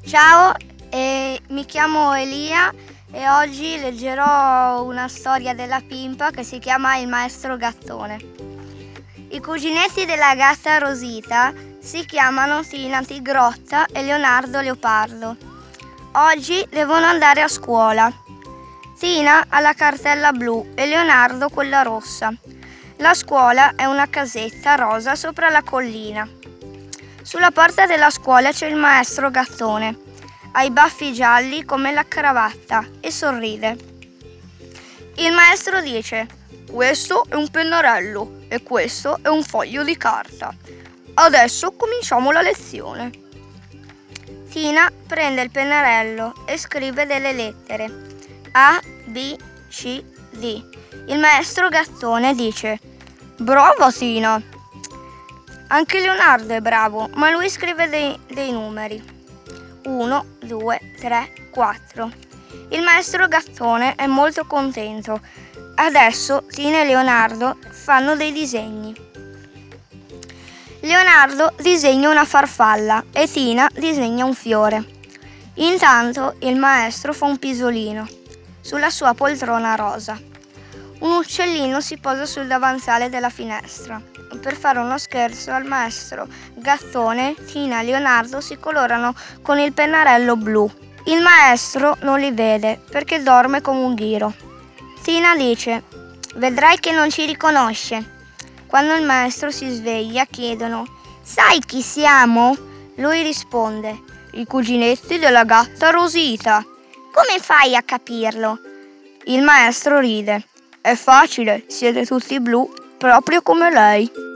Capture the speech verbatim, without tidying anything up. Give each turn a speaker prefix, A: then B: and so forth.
A: Ciao, eh, mi chiamo Elia e oggi leggerò una storia della Pimpa che si chiama Il maestro gattone. I cuginetti della gatta Rosita si chiamano Tina Tigrotta e Leonardo Leopardo. Oggi devono andare a scuola. Tina ha la cartella blu e Leonardo quella rossa. La scuola è una casetta rosa sopra la collina. Sulla porta della scuola c'è il maestro gattone. Ha i baffi gialli come la cravatta e sorride. Il maestro dice: questo è un pennarello e questo è un foglio di carta. Adesso cominciamo la lezione. Tina prende il pennarello e scrive delle lettere. A, B, C, D. Il maestro gattone dice: brava Tina! Anche Leonardo è bravo, ma lui scrive dei, dei numeri. uno, due, tre, quattro. Il maestro gattone è molto contento. Adesso Tina e Leonardo fanno dei disegni. Leonardo disegna una farfalla e Tina disegna un fiore. Intanto il maestro fa un pisolino sulla sua poltrona rosa. Un uccellino si posa sul davanzale della finestra. Per fare uno scherzo al maestro gattone, Tina e Leonardo si colorano con il pennarello blu. Il maestro non li vede perché dorme come un ghiro. Tina dice: vedrai che non ci riconosce. Quando il maestro si sveglia chiedono: sai chi siamo? Lui risponde: i cuginetti della gatta Rosita. Come fai a capirlo? Il maestro ride: è facile, siete tutti blu, proprio come lei.